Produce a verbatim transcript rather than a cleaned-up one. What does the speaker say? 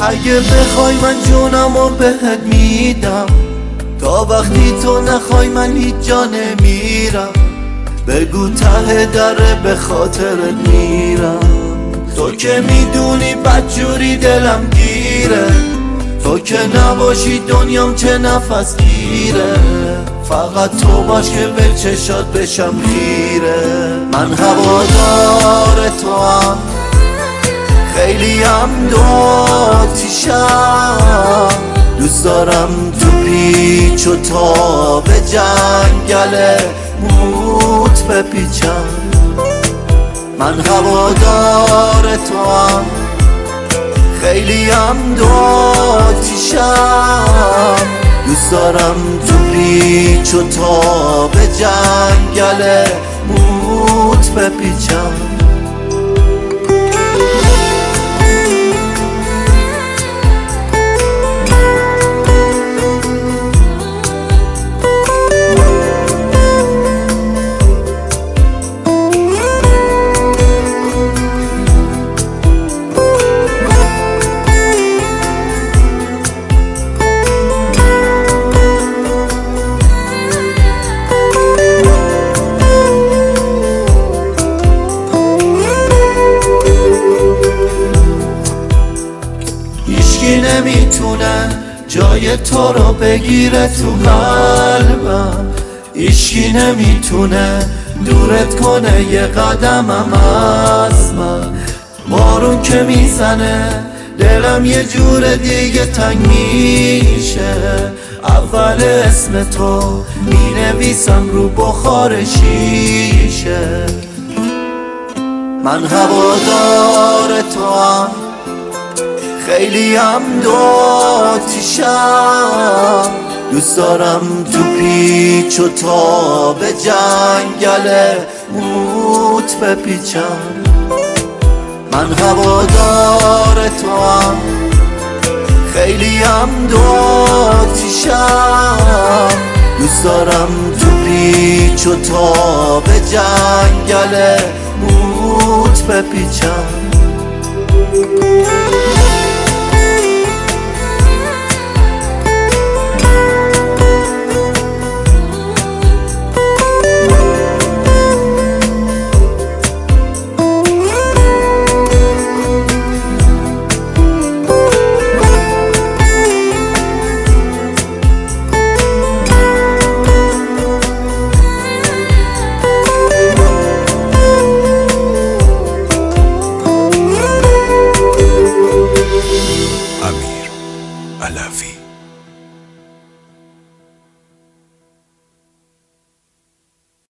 اگه بخوای من جونمو بهت میدم، تا وقتی تو نخوای من هیچ جا نمیرم. بگو ته دره به خاطرت میرم. تو که میدونی بدجوری دلم گیره، تو که نباشی دنیام چه نفس گیره. فقط تو باش که به چشات بشم خیره. من هوادار تو هم، خیلی هم دوتیشم. دوست دارم تو پیچ و تا به جنگل موت بپیچم. من هوادار تو هم، خیلی هم دوتیشم. دوست دارم تو پیچ و تا به جنگل موت بپیچم. هیچکی نمیتونه جای تو رو بگیره تو قلبم. هیچکی نمیتونه دورت کنه یه قدمم از من. بارون که میزنه دلم یه جور دیگه تنگ میشه. اول اسم تو مینویسم رو بخار شیشه. من هوادار تو هم، خیلی هم دوتیشم. دوست دارم تو پیچ و تا به جنگل موت بپیچم. من هوادار تو هم، خیلی هم دوتیشم. دوست دارم تو پیچ و تا به جنگل موت بپیچم. امیر علوی.